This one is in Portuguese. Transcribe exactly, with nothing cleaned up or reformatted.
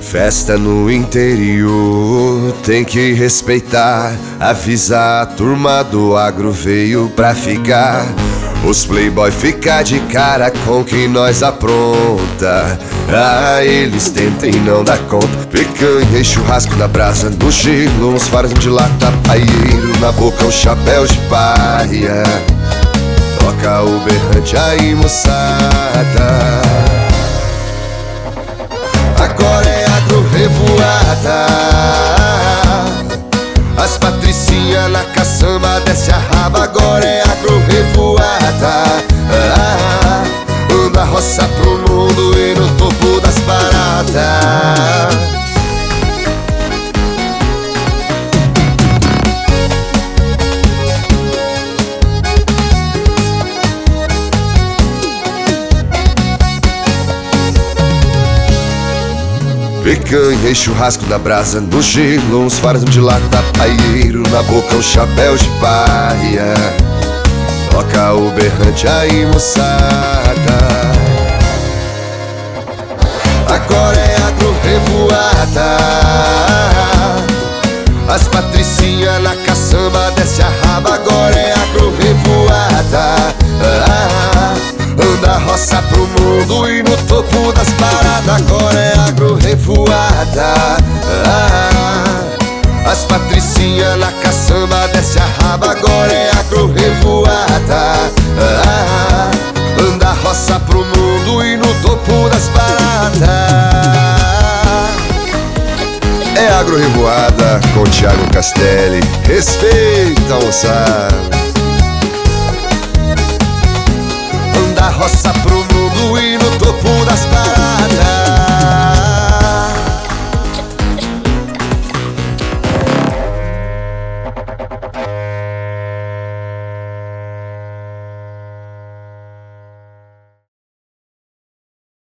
Festa no interior, tem que respeitar. Avisa a turma do agro, veio pra ficar. Os playboy fica de cara com quem nós apronta. Ah, eles tentam e não dá conta. Picanha e churrasco na brasa, no gelo, uns faros de lata, paieiro na boca, um chapéu de paia. Toca o berrante aí, moçada. Agora é agro revoada. As patricinhas na caçamba, desce a raba. Agora é agro revoada. ah, Anda a roça pro mundo e no topo das paradas. Picanha e churrasco na brasa, no gelo, uns faros de lata, paieiro na boca, um chapéu de paia. Toca o berrante aí, moçada. Agora é agro revoada. As patricinhas na caçamba, desce a raba. Agora é agro revoada. ah, Anda a roça pro mundo e no topo das paradas. Agora é agro revoada. ah, As patricinhas na caçamba, desce a raba. Agora é agro revoada. ah, Anda a roça pro mundo e no topo das paradas. É agro revoada com Thiago Castelli. Respeita, moçada.